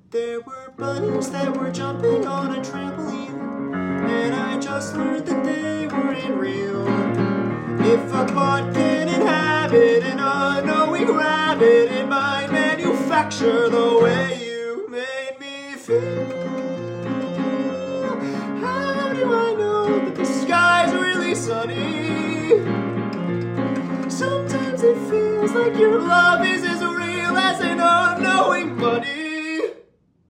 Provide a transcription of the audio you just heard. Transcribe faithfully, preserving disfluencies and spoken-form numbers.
There were bunnies that were jumping on a trampoline, and I just learned that they weren't real. If a bud can inhabit an unknowing rabbit, it might manufacture the way you made me feel. How do I know that the sky's really sunny? Sometimes it feels like your love is as real as an unknowing bunny.